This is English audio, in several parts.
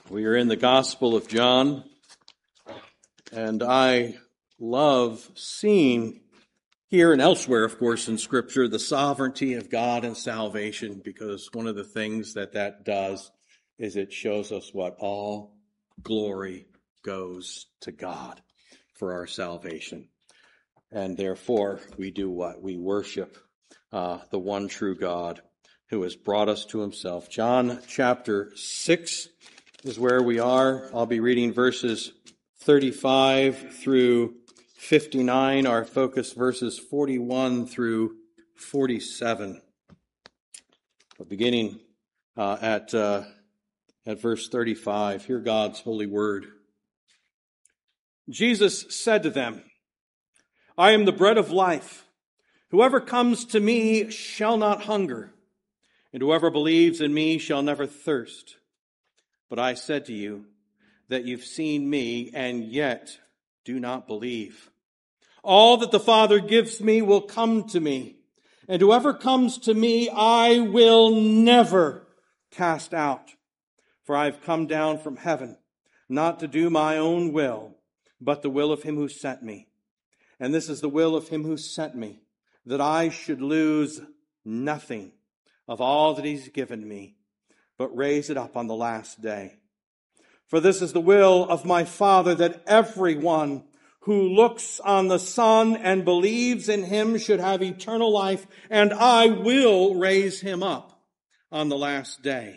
We are in the Gospel of John, and I love seeing here and elsewhere, of course, in Scripture, the sovereignty of God and salvation, because one of the things that does is it shows us what all glory goes to God for our salvation. And therefore, we do what? We worship the one true God who has brought us to himself. John chapter 6 is where we are. I'll be reading verses 35 through 59. Our focus verses 41 through 47. But beginning at verse 35, hear God's holy word. Jesus said to them, I am the bread of life. Whoever comes to me shall not hunger, and whoever believes in me shall never thirst. But I said to you that you've seen me and yet do not believe. All that the Father gives me will come to me, and whoever comes to me I will never cast out. For I have come down from heaven, not to do my own will, but the will of him who sent me. And this is the will of him who sent me, that I should lose nothing of all that he's given me, but raise it up on the last day. For this is the will of my Father, that everyone who looks on the Son and believes in him should have eternal life, and I will raise him up on the last day.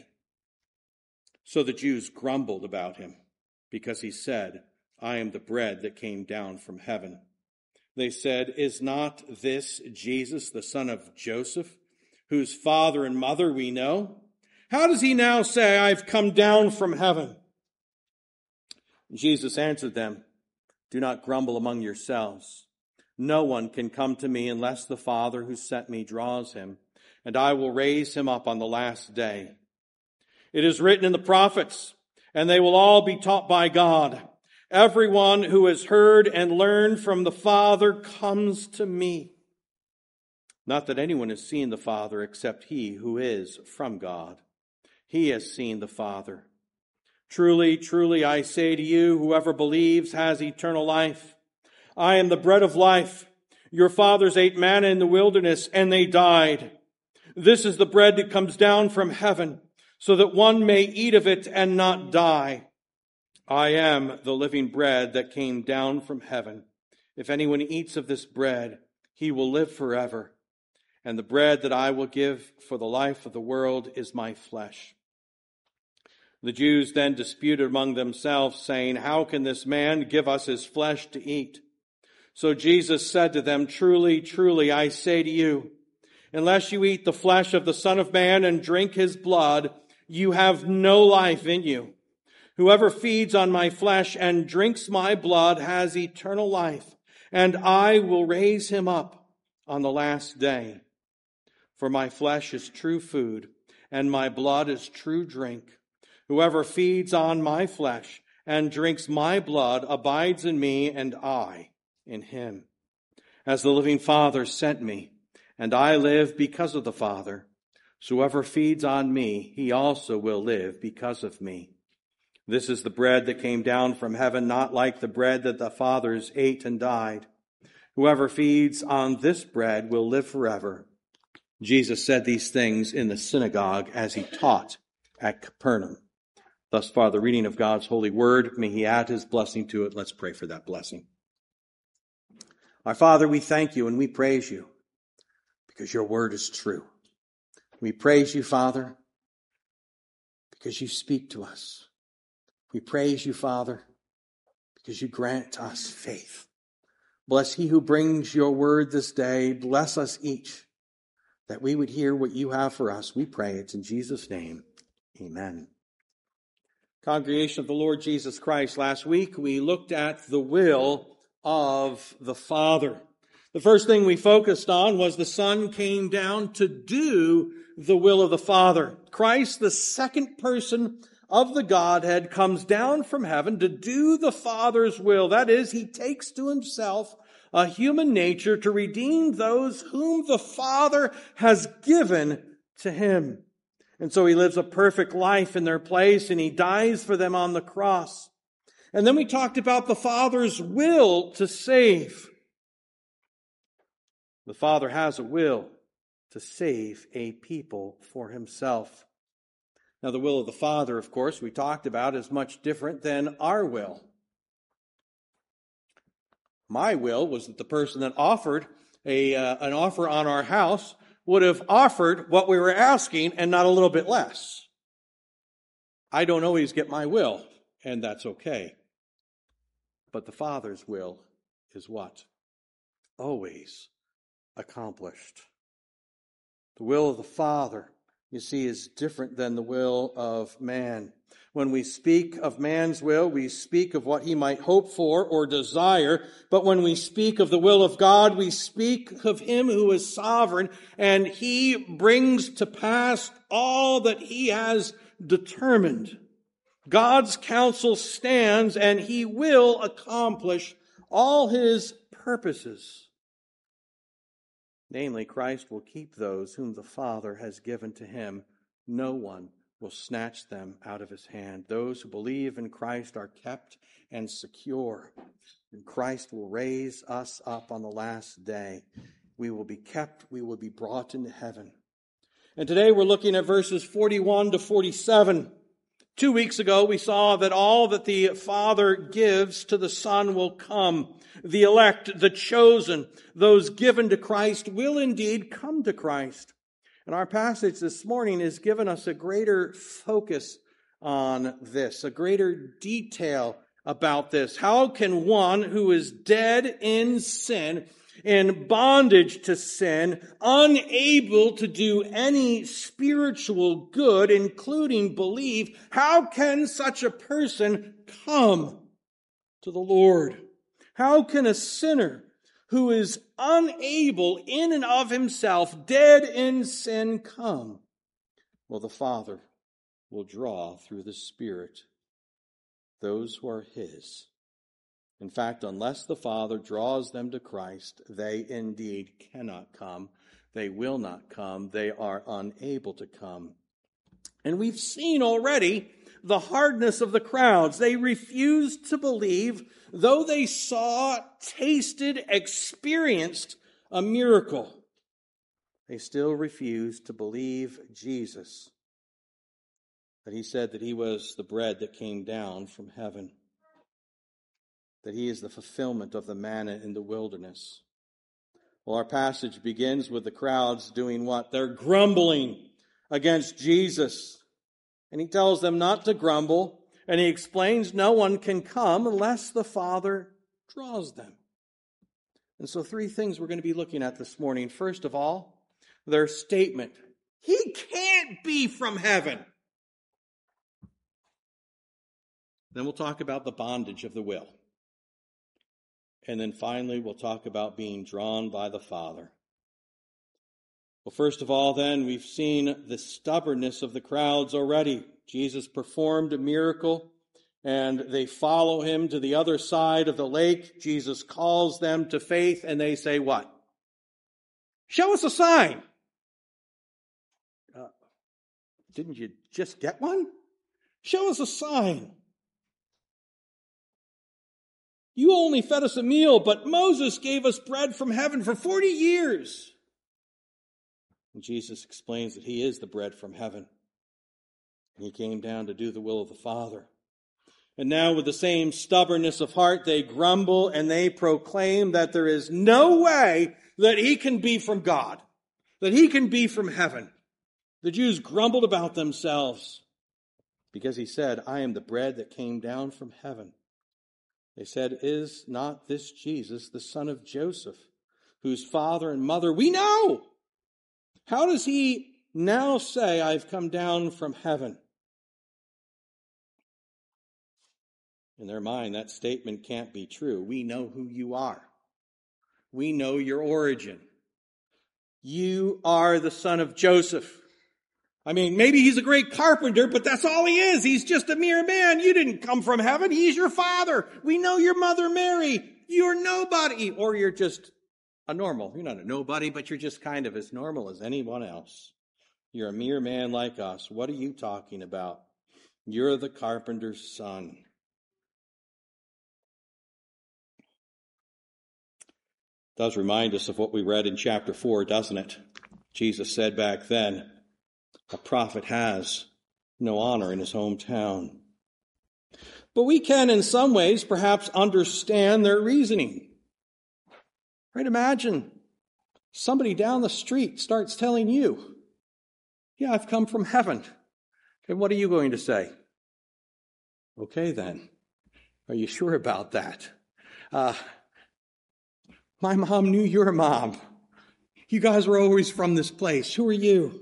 So the Jews grumbled about him, because he said, I am the bread that came down from heaven. They said, is not this Jesus, the son of Joseph, whose father and mother we know? How does he now say, I've come down from heaven? Jesus answered them, do not grumble among yourselves. No one can come to me unless the Father who sent me draws him, and I will raise him up on the last day. It is written in the prophets, and they will all be taught by God. Everyone who has heard and learned from the Father comes to me. Not that anyone has seen the Father except he who is from God. He has seen the Father. Truly, truly, I say to you, whoever believes has eternal life. I am the bread of life. Your fathers ate manna in the wilderness, and they died. This is the bread that comes down from heaven, so that one may eat of it and not die. I am the living bread that came down from heaven. If anyone eats of this bread, he will live forever. And the bread that I will give for the life of the world is my flesh. The Jews then disputed among themselves, saying, how can this man give us his flesh to eat? So Jesus said to them, truly, truly, I say to you, unless you eat the flesh of the Son of Man and drink his blood, you have no life in you. Whoever feeds on my flesh and drinks my blood has eternal life, and I will raise him up on the last day. For my flesh is true food, and my blood is true drink. Whoever feeds on my flesh and drinks my blood abides in me, and I in him. As the living Father sent me, and I live because of the Father, so whoever feeds on me, he also will live because of me. This is the bread that came down from heaven, not like the bread that the fathers ate and died. Whoever feeds on this bread will live forever. Jesus said these things in the synagogue as he taught at Capernaum. Thus far, the reading of God's holy word. May he add his blessing to it. Let's pray for that blessing. Our Father, we thank you and we praise you because your word is true. We praise you, Father, because you speak to us. We praise you, Father, because you grant to us faith. Bless he who brings your word this day. Bless us each, that we would hear what you have for us. We pray it's in Jesus' name. Amen. Congregation of the Lord Jesus Christ, last week we looked at the will of the Father. The first thing we focused on was the Son came down to do the will of the Father. Christ, the second person of the Godhead, comes down from heaven to do the Father's will. That is, he takes to himself a human nature to redeem those whom the Father has given to him. And so he lives a perfect life in their place, and he dies for them on the cross. And then we talked about the Father's will to save. The Father has a will to save a people for himself. Now, the will of the Father, of course, we talked about is much different than our will. My will was that the person that offered an offer on our house would have offered what we were asking and not a little bit less. I don't always get my will, and that's okay. But the Father's will is what? Always accomplished. The will of the Father, you see, is different than the will of man. When we speak of man's will, we speak of what he might hope for or desire. But when we speak of the will of God, we speak of him who is sovereign, and he brings to pass all that he has determined. God's counsel stands, and he will accomplish all his purposes. Namely, Christ will keep those whom the Father has given to him. No one will snatch them out of his hand. Those who believe in Christ are kept and secure. And Christ will raise us up on the last day. We will be kept. We will be brought into heaven. And today we're looking at verses 41 to 47. 2 weeks ago, we saw that all that the Father gives to the Son will come. The elect, the chosen, those given to Christ will indeed come to Christ. And our passage this morning has given us a greater focus on this, a greater detail about this. How can one who is dead in sin, in bondage to sin, unable to do any spiritual good, including believe, how can such a person come to the Lord? How can a sinner who is unable in and of himself, dead in sin, come? Well, the Father will draw through the Spirit those who are his. In fact, unless the Father draws them to Christ, they indeed cannot come. They will not come. They are unable to come. And we've seen already the hardness of the crowds. They refused to believe, though they saw, tasted, experienced a miracle. They still refused to believe Jesus, that he said that he was the bread that came down from heaven, that he is the fulfillment of the manna in the wilderness. Well, our passage begins with the crowds doing what? They're grumbling against Jesus. And he tells them not to grumble, and he explains no one can come unless the Father draws them. And so 3 things we're going to be looking at this morning. First of all, their statement. He can't be from heaven. Then we'll talk about the bondage of the will. And then finally, we'll talk about being drawn by the Father. Well, first of all, then, we've seen the stubbornness of the crowds already. Jesus performed a miracle, and they follow him to the other side of the lake. Jesus calls them to faith, and they say what? Show us a sign. Didn't you just get one? Show us a sign. You only fed us a meal, but Moses gave us bread from heaven for 40 years. And Jesus explains that he is the bread from heaven. And he came down to do the will of the Father. And now with the same stubbornness of heart, they grumble and they proclaim that there is no way that he can be from God, that he can be from heaven. The Jews grumbled about themselves because he said, I am the bread that came down from heaven. They said, is not this Jesus, the son of Joseph, whose father and mother we know? How does he now say, I've come down from heaven? In their mind, that statement can't be true. We know who you are. We know your origin. You are the son of Joseph. I mean, maybe he's a great carpenter, but that's all he is. He's just a mere man. You didn't come from heaven. He's your father. We know your mother Mary. You're nobody. Or you're just a normal. You're not a nobody, but you're just kind of as normal as anyone else. You're a mere man like us. What are you talking about? You're the carpenter's son. It does remind us of what we read in chapter 4, doesn't it? Jesus said back then, a prophet has no honor in his hometown. But we can, in some ways, perhaps understand their reasoning. Right? Imagine somebody down the street starts telling you, yeah, I've come from heaven. And what are you going to say? Okay, then. Are you sure about that? My mom knew your mom. You guys were always from this place. Who are you?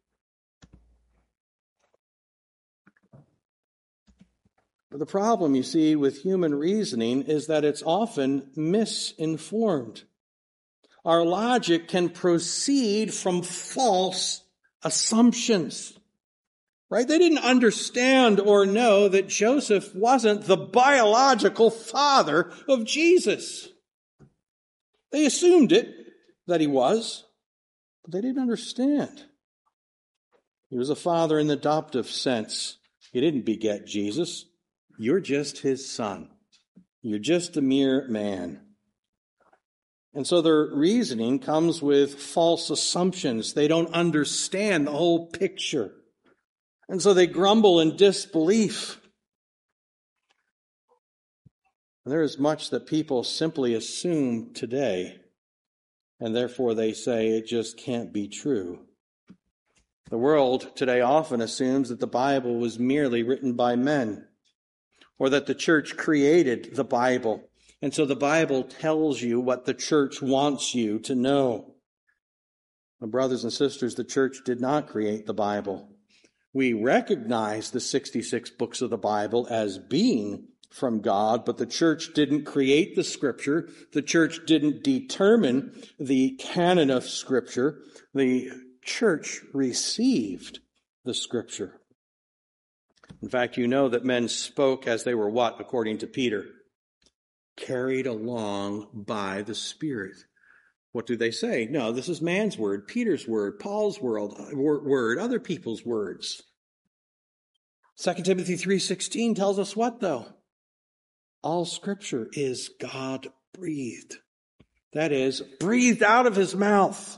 But the problem, you see, with human reasoning is that it's often misinformed. Our logic can proceed from false assumptions. Right? They didn't understand or know that Joseph wasn't the biological father of Jesus. They assumed it, that he was, but they didn't understand. He was a father in the adoptive sense. He didn't beget Jesus. You're just his son. You're just a mere man. And so their reasoning comes with false assumptions. They don't understand the whole picture. And so they grumble in disbelief. And there is much that people simply assume today, and therefore they say it just can't be true. The world today often assumes that the Bible was merely written by men, or that the church created the Bible. And so the Bible tells you what the church wants you to know. My brothers and sisters, the church did not create the Bible. We recognize the 66 books of the Bible as being from God, but the church didn't create the Scripture. The church didn't determine the canon of Scripture. The church received the Scripture. In fact, you know that men spoke as they were what, according to Peter? Carried along by the Spirit. What do they say? No, this is man's word, Peter's word, Paul's word, other people's words. 2 Timothy 3:16 tells us what, though? All Scripture is God-breathed. That is, breathed out of his mouth.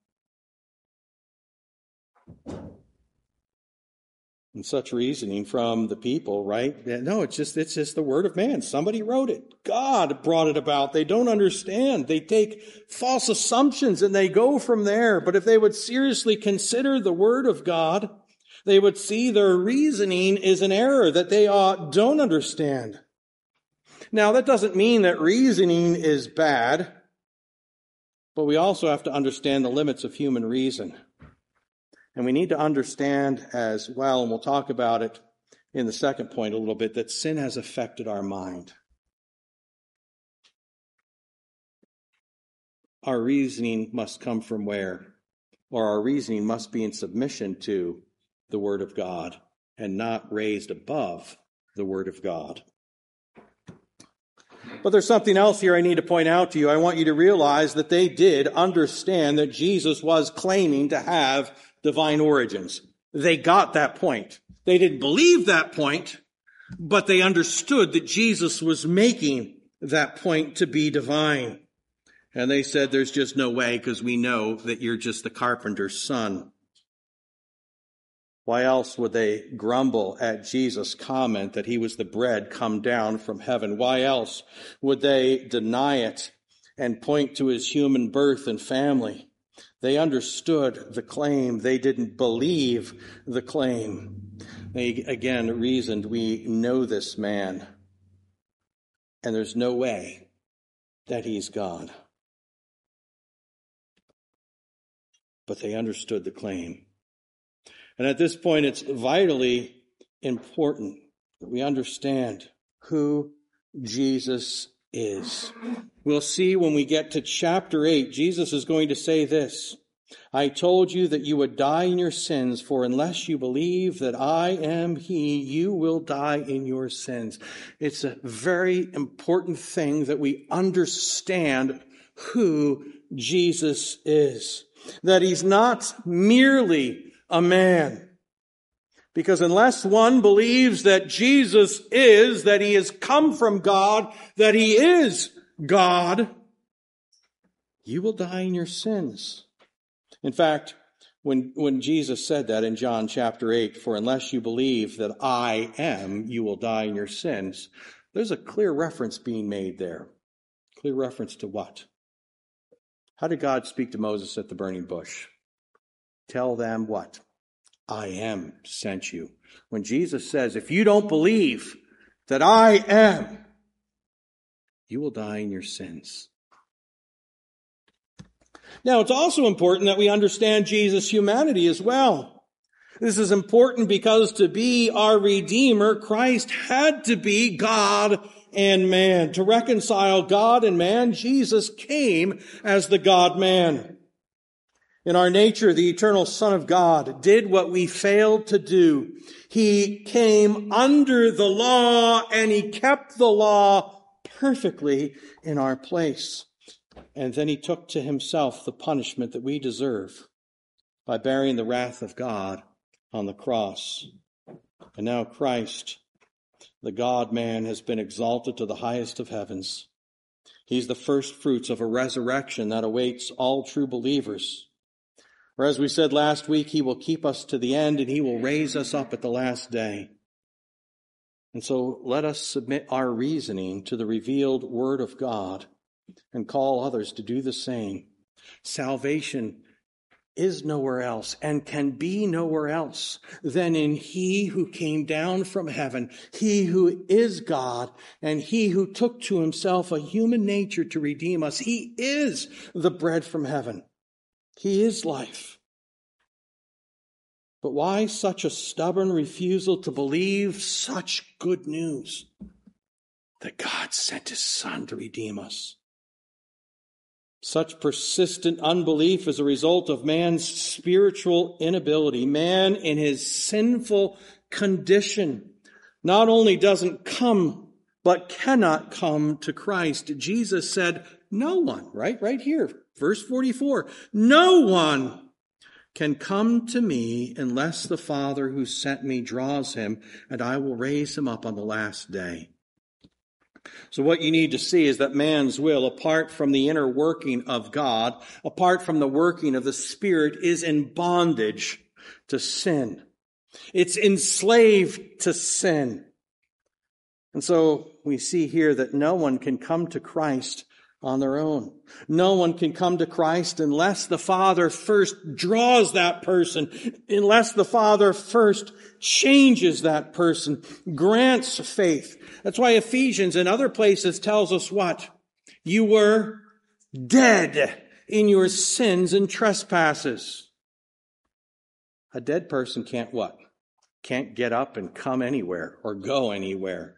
And such reasoning from the people, right? No, it's just the word of man. Somebody wrote it. God brought it about. They don't understand. They take false assumptions and they go from there. But if they would seriously consider the word of God, they would see their reasoning is an error that they don't understand. Now, that doesn't mean that reasoning is bad, but we also have to understand the limits of human reason. And we need to understand as well, and we'll talk about it in the second point a little bit, that sin has affected our mind. Our reasoning must come from where? Or our reasoning must be in submission to the Word of God and not raised above the Word of God. But there's something else here I need to point out to you. I want you to realize that they did understand that Jesus was claiming to have divine origins. They got that point. They didn't believe that point, but they understood that Jesus was making that point to be divine. And they said, there's just no way, because we know that you're just the carpenter's son. Why else would they grumble at Jesus' comment that he was the bread come down from heaven? Why else would they deny it and point to his human birth and family? They understood the claim. They didn't believe the claim. They, again, reasoned, we know this man, and there's no way that he's God. But they understood the claim. And at this point, it's vitally important that we understand who Jesus is. We'll see when we get to chapter 8, Jesus is going to say this: I told you that you would die in your sins, for unless you believe that I am he, you will die in your sins. It's a very important thing that we understand who Jesus is. That he's not merely a man. Because unless one believes that Jesus is, that he has come from God, that he is God, you will die in your sins. In fact, when Jesus said that in John chapter 8, for unless you believe that I am, you will die in your sins, there's a clear reference being made there. Clear reference to what? How did God speak to Moses at the burning bush? Tell them what? I am sent you. When Jesus says, if you don't believe that I am, you will die in your sins. Now, it's also important that we understand Jesus' humanity as well. This is important because to be our Redeemer, Christ had to be God and man. To reconcile God and man, Jesus came as the God-man. In our nature, the eternal Son of God did what we failed to do. He came under the law and he kept the law perfectly in our place. And then he took to himself the punishment that we deserve by bearing the wrath of God on the cross. And now Christ, the God-man, has been exalted to the highest of heavens. He's the first fruits of a resurrection that awaits all true believers. Or as we said last week, he will keep us to the end and he will raise us up at the last day. And so let us submit our reasoning to the revealed Word of God and call others to do the same. Salvation is nowhere else and can be nowhere else than in he who came down from heaven, he who is God, and he who took to himself a human nature to redeem us. He is the bread from heaven. He is life. But why such a stubborn refusal to believe such good news that God sent his Son to redeem us? Such persistent unbelief is a result of man's spiritual inability. Man in his sinful condition not only doesn't come, but cannot come to Christ. Jesus said, no one, right here, verse 44, no one can come to me unless the Father who sent me draws him, and I will raise him up on the last day. So what you need to see is that man's will, apart from the inner working of God, apart from the working of the Spirit, is in bondage to sin. It's enslaved to sin. And so we see here that no one can come to Christ on their own. No one can come to Christ unless the Father first draws that person, unless the Father first changes that person, grants faith. That's why Ephesians and other places tells us what? You were dead in your sins and trespasses. A dead person can't what? Can't get up and come anywhere or go anywhere.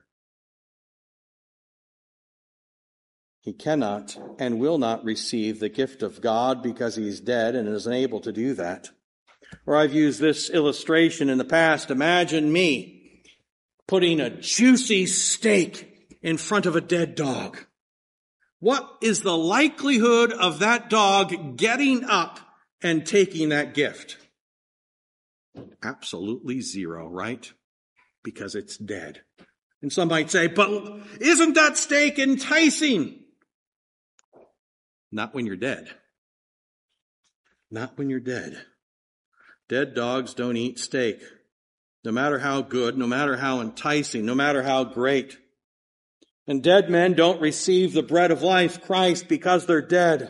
He cannot and will not receive the gift of God because he's dead and is unable to do that. Or I've used this illustration in the past. Imagine me putting a juicy steak in front of a dead dog. What is the likelihood of that dog getting up and taking that gift? Absolutely zero, right? Because it's dead. And some might say, but isn't that steak enticing? Not when you're dead. Not when you're dead. Dead dogs don't eat steak. No matter how good, no matter how enticing, no matter how great. And dead men don't receive the bread of life, Christ, because they're dead.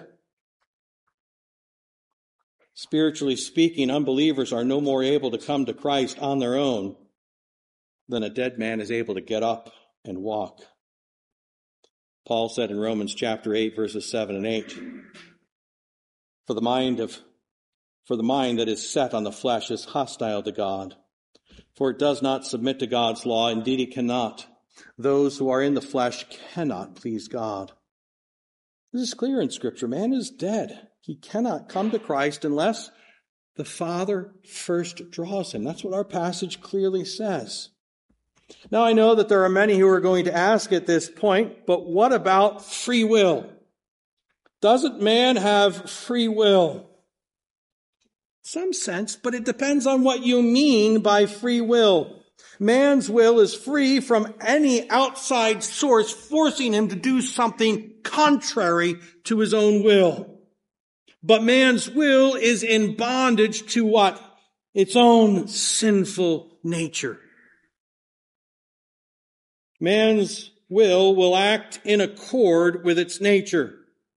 Spiritually speaking, unbelievers are no more able to come to Christ on their own than a dead man is able to get up and walk. Paul said in Romans chapter 8, verses 7 and 8, For the mind that is set on the flesh is hostile to God, for it does not submit to God's law. Indeed, it cannot. Those who are in the flesh cannot please God. This is clear in Scripture. Man is dead. He cannot come to Christ unless the Father first draws him. That's what our passage clearly says. Now, I know that there are many who are going to ask at this point, but what about free will? Doesn't man have free will? Some sense, but it depends on what you mean by free will. Man's will is free from any outside source forcing him to do something contrary to his own will. But man's will is in bondage to what? Its own sinful nature. Man's will act in accord with its nature.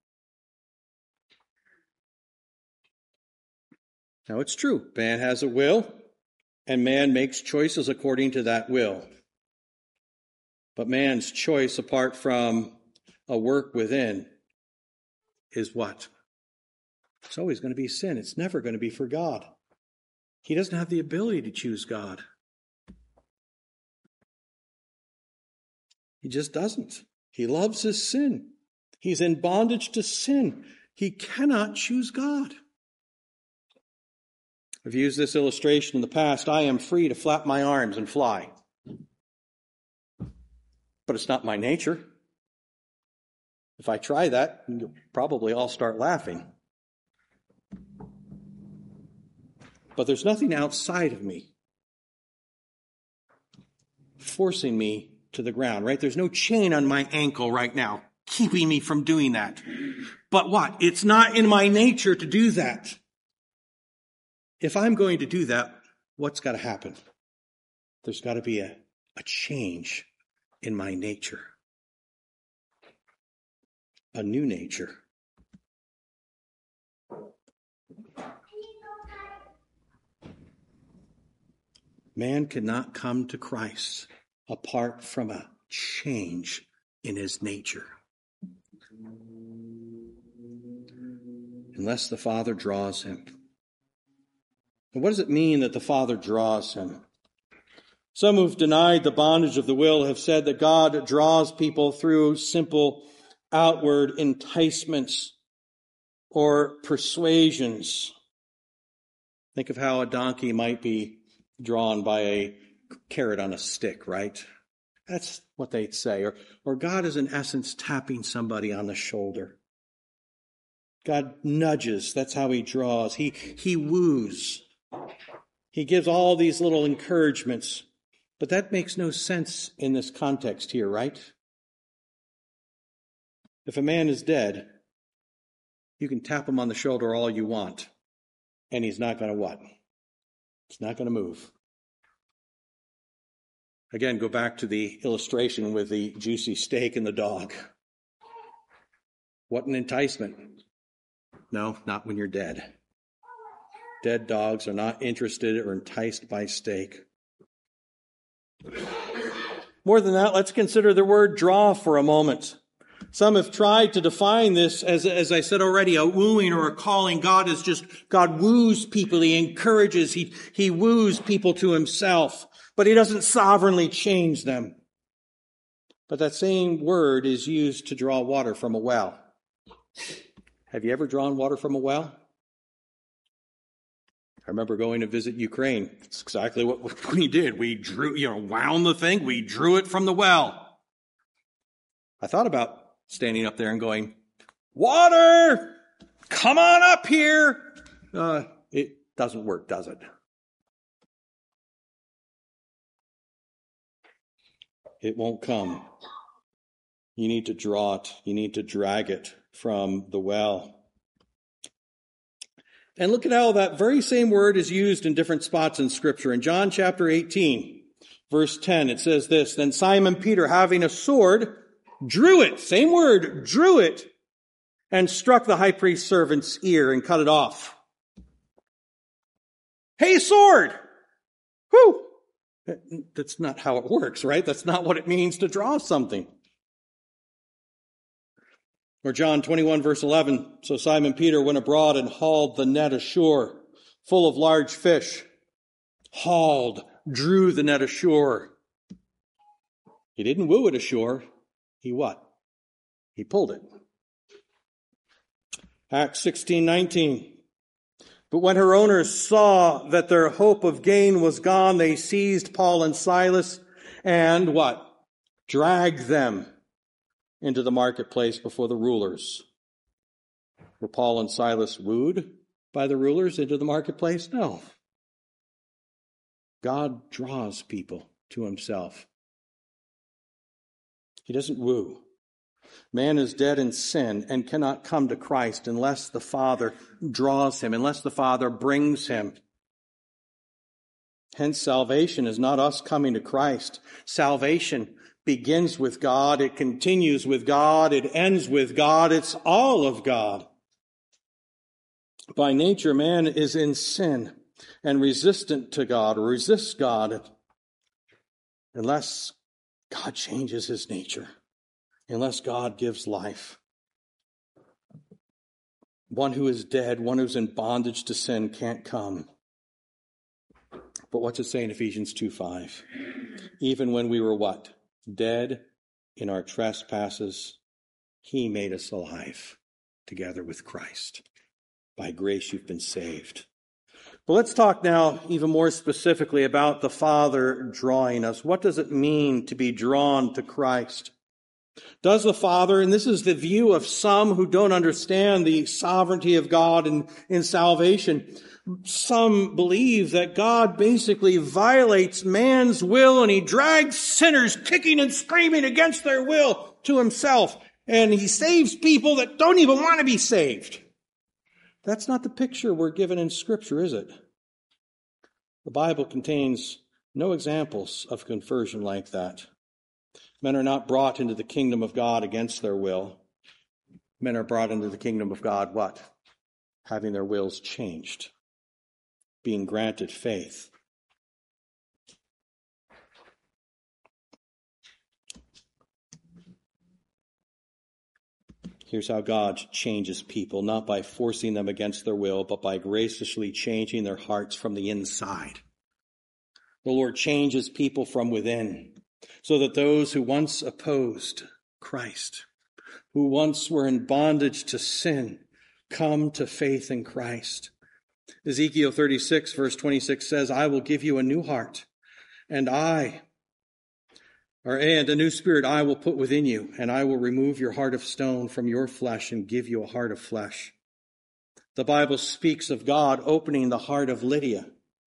Now it's true, man has a will, and man makes choices according to that will. But man's choice apart from a work within is what? It's always going to be sin. It's never going to be for God. He doesn't have the ability to choose God. He just doesn't. He loves his sin. He's in bondage to sin. He cannot choose God. I've used this illustration in the past. I am free to flap my arms and fly. But it's not my nature. If I try that, you'll probably all start laughing. But there's nothing outside of me forcing me to the ground, right? There's no chain on my ankle right now keeping me from doing that. But what? It's not in my nature to do that. If I'm going to do that, what's got to happen? There's got to be a change in my nature. A new nature. Man cannot come to Christ apart from a change in his nature. Unless the Father draws him. And what does it mean that the Father draws him? Some who've denied the bondage of the will have said that God draws people through simple outward enticements or persuasions. Think of how a donkey might be drawn by a carrot on a stick, right? That's what they'd say. Or God is in essence tapping somebody on the shoulder. God nudges. That's how he draws. He woos. He gives all these little encouragements. But that makes no sense in this context here, right? If a man is dead, you can tap him on the shoulder all you want. And he's not going to what? He's not going to move. Again, go back to the illustration with the juicy steak and the dog. What an enticement. No, not when you're dead. Dead dogs are not interested or enticed by steak. More than that, let's consider the word draw for a moment. Some have tried to define this as I said already, a wooing or a calling. God woos people. He encourages. He woos people to himself, but he doesn't sovereignly change them. But that same word is used to draw water from a well. Have you ever drawn water from a well? I remember going to visit Ukraine. It's exactly what we did. We drew, wound the thing. We drew it from the well. I thought about standing up there and going, water, come on up here. It doesn't work, does it? It won't come. You need to draw it. You need to drag it from the well. And look at how that very same word is used in different spots in Scripture. In John chapter 18, verse 10, it says this, Then Simon Peter, having a sword, drew it, same word, drew it, and struck the high priest's servant's ear and cut it off. Hey, sword! Whew! That's not how it works, right? That's not what it means to draw something. Or John 21, verse 11, So Simon Peter went abroad and hauled the net ashore, full of large fish. Hauled, drew the net ashore. He didn't woo it ashore. He what? He pulled it. Acts 16:19. But when her owners saw that their hope of gain was gone, they seized Paul and Silas and what? Dragged them into the marketplace before the rulers. Were Paul and Silas wooed by the rulers into the marketplace? No. God draws people to himself. He doesn't woo. Man is dead in sin and cannot come to Christ unless the Father draws him, unless the Father brings him. Hence, salvation is not us coming to Christ. Salvation begins with God, it continues with God, it ends with God, it's all of God. By nature, man is in sin and resistant to God, or resists God, unless God changes his nature, unless God gives life. One who is dead, one who's in bondage to sin can't come. But what's it say in Ephesians 2:5? Even when we were what? Dead in our trespasses, he made us alive together with Christ. By grace you've been saved. But let's talk now even more specifically about the Father drawing us. What does it mean to be drawn to Christ? Does the Father, and this is the view of some who don't understand the sovereignty of God in salvation, some believe that God basically violates man's will and he drags sinners kicking and screaming against their will to himself. And he saves people that don't even want to be saved. That's not the picture we're given in Scripture, is it? The Bible contains no examples of conversion like that. Men are not brought into the kingdom of God against their will. Men are brought into the kingdom of God, what? Having their wills changed, being granted faith. Here's how God changes people, not by forcing them against their will, but by graciously changing their hearts from the inside. The Lord changes people from within, so that those who once opposed Christ, who once were in bondage to sin, come to faith in Christ. Ezekiel 36, verse 26 says, I will give you a new heart, and a new spirit I will put within you, and I will remove your heart of stone from your flesh and give you a heart of flesh. The Bible speaks of God opening the heart of Lydia.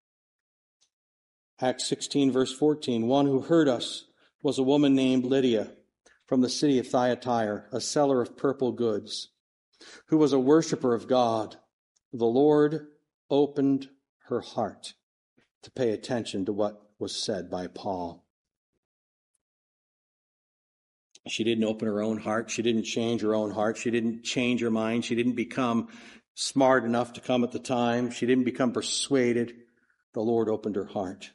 Acts 16, verse 14, one who heard us was a woman named Lydia from the city of Thyatira, a seller of purple goods, who was a worshiper of God. The Lord opened her heart to pay attention to what was said by Paul. She didn't open her own heart. She didn't change her own heart. She didn't change her mind. She didn't become smart enough to come at the time. She didn't become persuaded. The Lord opened her heart.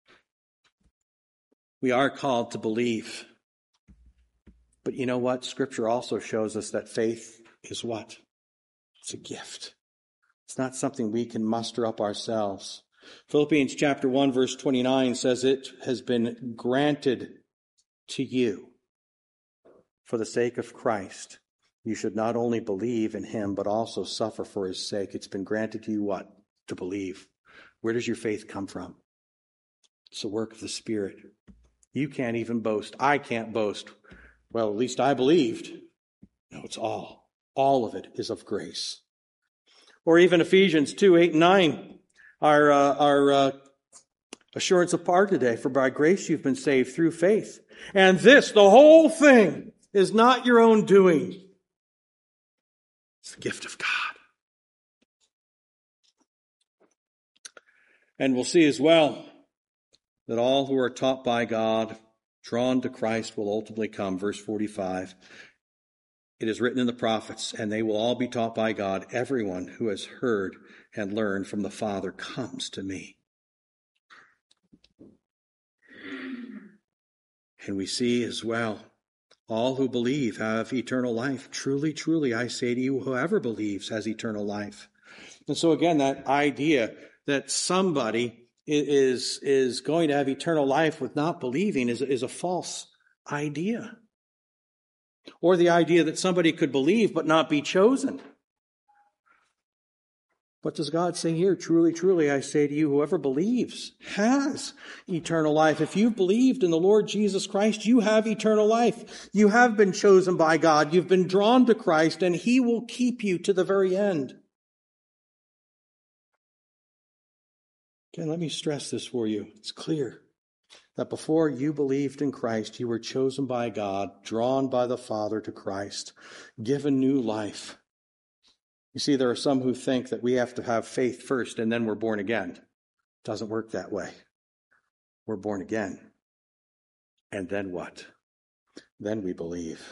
We are called to believe. But you know what? Scripture also shows us that faith is what? It's a gift. It's not something we can muster up ourselves. Philippians chapter 1, verse 29 says it has been granted to you. For the sake of Christ, you should not only believe in him, but also suffer for his sake. It's been granted to you what? To believe. Where does your faith come from? It's the work of the Spirit. You can't even boast. I can't boast. Well, at least I believed. No, it's all. All of it is of grace. Or even Ephesians 2, 8, and 9. Our assurance of part today. For by grace you've been saved through faith. And this, the whole thing, is not your own doing. It's the gift of God. And we'll see as well that all who are taught by God, drawn to Christ, will ultimately come. Verse 45. It is written in the prophets, and they will all be taught by God. Everyone who has heard and learned from the Father comes to me. And we see as well, all who believe have eternal life. Truly, truly, I say to you, whoever believes has eternal life. And so again, that idea that somebody is going to have eternal life with not believing is a false idea. Or the idea that somebody could believe but not be chosen. What does God say here? Truly, truly, I say to you, whoever believes has eternal life. If you've believed in the Lord Jesus Christ, you have eternal life. You have been chosen by God. You've been drawn to Christ, and he will keep you to the very end. Again, let me stress this for you. It's clear that before you believed in Christ, you were chosen by God, drawn by the Father to Christ, given new life. You see, there are some who think that we have to have faith first and then we're born again. It doesn't work that way. We're born again. And then what? Then we believe.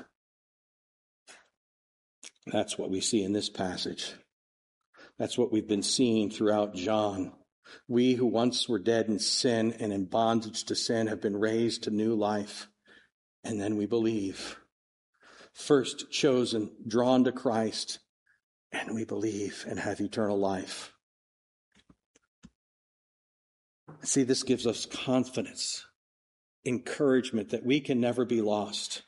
That's what we see in this passage. That's what we've been seeing throughout John. We who once were dead in sin and in bondage to sin have been raised to new life. And then we believe. First chosen, drawn to Christ, and we believe and have eternal life. See, this gives us confidence, encouragement that we can never be lost.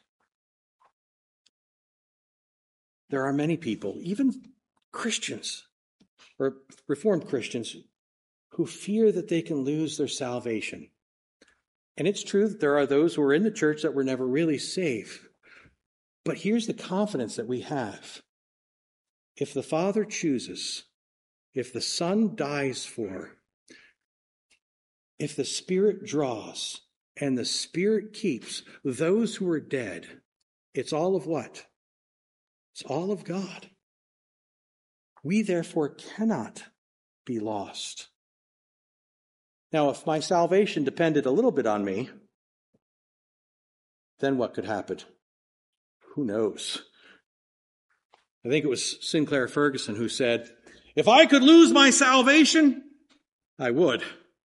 There are many people, even Christians or Reformed Christians, who fear that they can lose their salvation. And it's true that there are those who are in the church that were never really saved. But here's the confidence that we have. If the Father chooses, if the Son dies for, if the Spirit draws, and the Spirit keeps those who are dead, it's all of what? It's all of God. We therefore cannot be lost. Now, if my salvation depended a little bit on me, then what could happen? Who knows? I think it was Sinclair Ferguson who said, if I could lose my salvation, I would.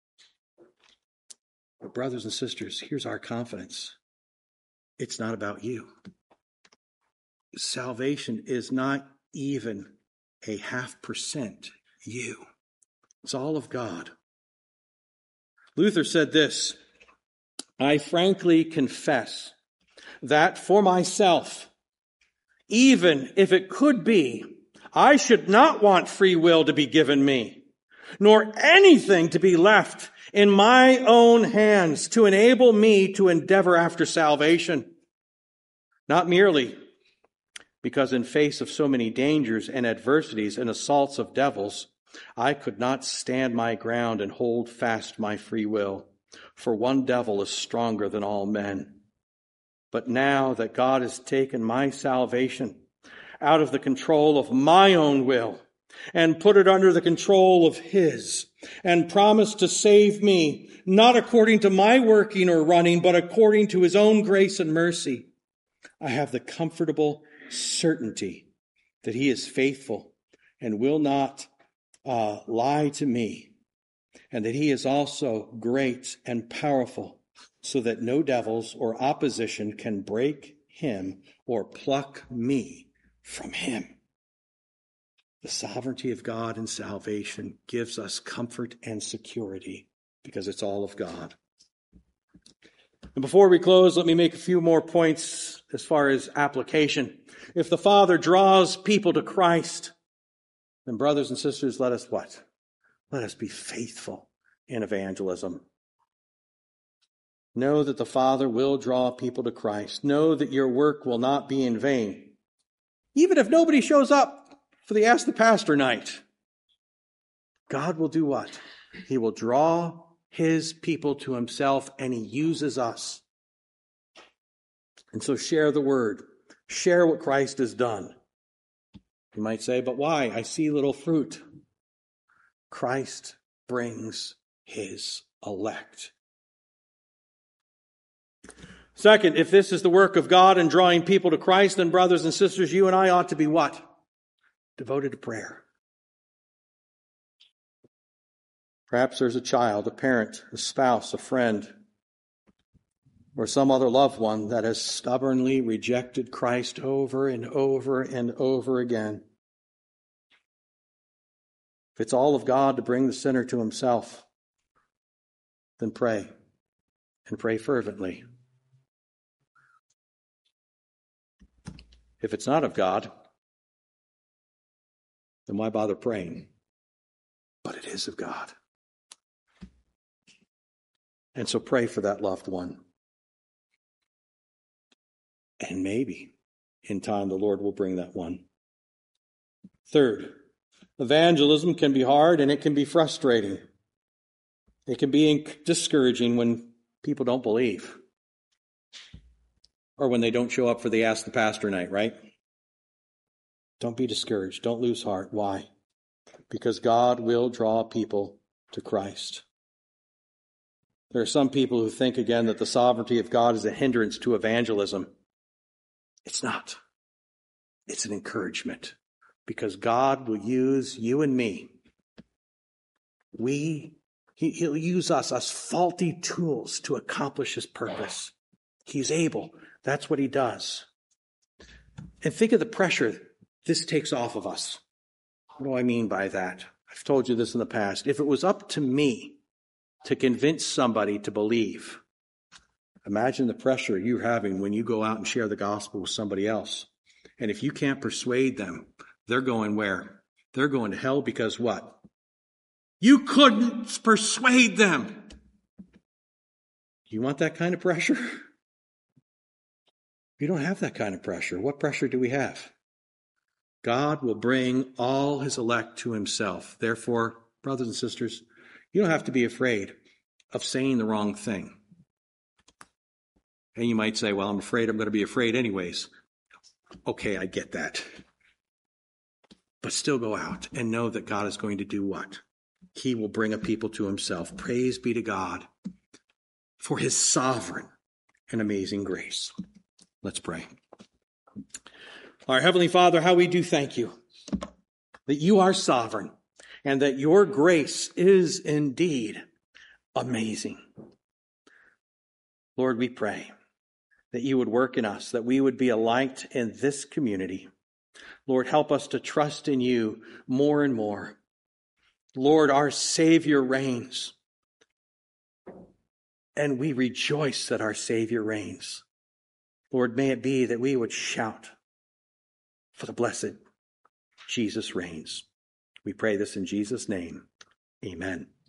But brothers and sisters, here's our confidence. It's not about you. Salvation is not even a 0.5% you. It's all of God. Luther said this, I frankly confess that for myself, even if it could be, I should not want free will to be given me, nor anything to be left in my own hands to enable me to endeavor after salvation. Not merely because in face of so many dangers and adversities and assaults of devils, I could not stand my ground and hold fast my free will, for one devil is stronger than all men. But now that God has taken my salvation out of the control of my own will and put it under the control of His, and promised to save me, not according to my working or running, but according to His own grace and mercy, I have the comfortable certainty that He is faithful and will not lie to me, and that He is also great and powerful, so that no devils or opposition can break Him or pluck me from Him. The sovereignty of God in salvation gives us comfort and security because it's all of God. And before we close, let me make a few more points as far as application. If the Father draws people to Christ, then brothers and sisters, let us what? Let us be faithful in evangelism. Know that the Father will draw people to Christ. Know that your work will not be in vain. Even if nobody shows up for the Ask the Pastor night, God will do what? He will draw His people to Himself, and He uses us. And so share the word. Share what Christ has done. You might say, but why? I see little fruit. Christ brings His elect. Second, if this is the work of God in drawing people to Christ, then brothers and sisters, you and I ought to be what? Devoted to prayer. Perhaps there's a child, a parent, a spouse, a friend, or some other loved one that has stubbornly rejected Christ over and over and over again. If it's all of God to bring the sinner to Himself, then pray, and pray fervently. If it's not of God, then why bother praying? But it is of God. And so pray for that loved one. And maybe in time the Lord will bring that one. Third, evangelism can be hard and it can be frustrating. It can be discouraging when people don't believe or when they don't show up for the Ask the Pastor night, right? Don't be discouraged. Don't lose heart. Why? Because God will draw people to Christ. There are some people who think, again, that the sovereignty of God is a hindrance to evangelism. It's not. It's an encouragement, because God will use you and me. He'll use us as faulty tools to accomplish his purpose. He's able. That's what he does. And think of the pressure this takes off of us. What do I mean by that? I've told you this in the past. If it was up to me to convince somebody to believe, imagine the pressure you're having when you go out and share the gospel with somebody else. And if you can't persuade them, they're going where? They're going to hell because what? You couldn't persuade them. You want that kind of pressure? We don't have that kind of pressure. What pressure do we have? God will bring all his elect to himself. Therefore, brothers and sisters, you don't have to be afraid of saying the wrong thing. And you might say, well, I'm afraid I'm going to be afraid anyways. Okay, I get that. But still go out and know that God is going to do what? He will bring a people to himself. Praise be to God for his sovereign and amazing grace. Let's pray. Our Heavenly Father, how we do thank you that you are sovereign and that your grace is indeed amazing. Lord, we pray that you would work in us, that we would be a light in this community. Lord, help us to trust in you more and more. Lord, our Savior reigns, and we rejoice that our Savior reigns. Lord, may it be that we would shout for the blessed Jesus reigns. We pray this in Jesus' name. Amen.